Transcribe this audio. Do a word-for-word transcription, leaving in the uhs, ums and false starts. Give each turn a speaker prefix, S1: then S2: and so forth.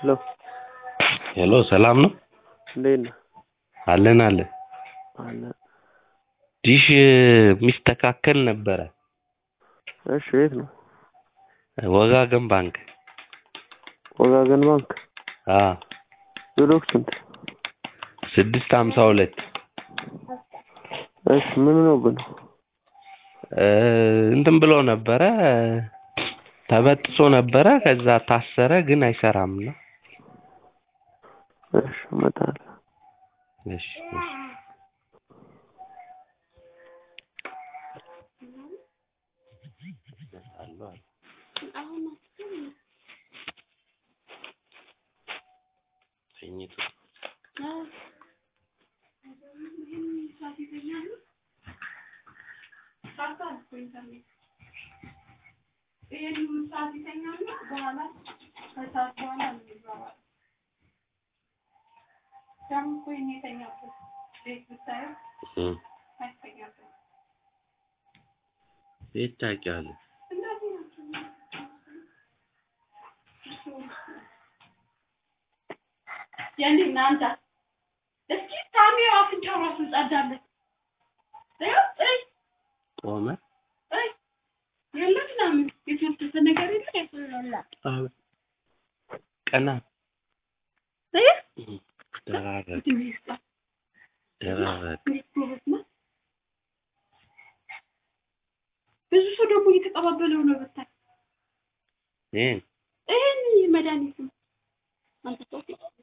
S1: ሄሎ
S2: ሄሎ ሰላም ነው?
S1: እንዴት ነህ?
S2: አለን አለን።
S1: አለ
S2: ዲሽ ሚስተካከል ነበረ።
S1: እሺ የት ነው?
S2: ወጋገን ባንክ።
S1: ወጋገን ባንክ?
S2: አዎ።
S1: ብሎክ ስንት?
S2: ስድስት ሃምሳ ሁለት
S1: እሺ ምን ነው ብሎ
S2: እንትን ብሎ ነበረ ተበጥሶ ነበረ ከዛ ታሰረ ግን አይሰራም ነው።
S1: እሺ እመጣለሁ።
S2: እሺ እሺ ተኝቶ ቤት ታውቂያለሽ?
S3: ያንዴ ናንተ እስኪ ታሚው አፍንጫው ራሱ ጻዳለ እይ
S2: ቆመ
S3: እይ የለምና ምን የተወሰነ ነገር የለ ያፈራላ
S2: አዎ ቀና
S3: እይ
S2: ደራረቅ ደራረቅ
S3: ብዙ ሰው ደግሞ እየተቀባበለው ነው ብታይ
S2: ይሄን
S3: ይሄን መድኃኒት አንተ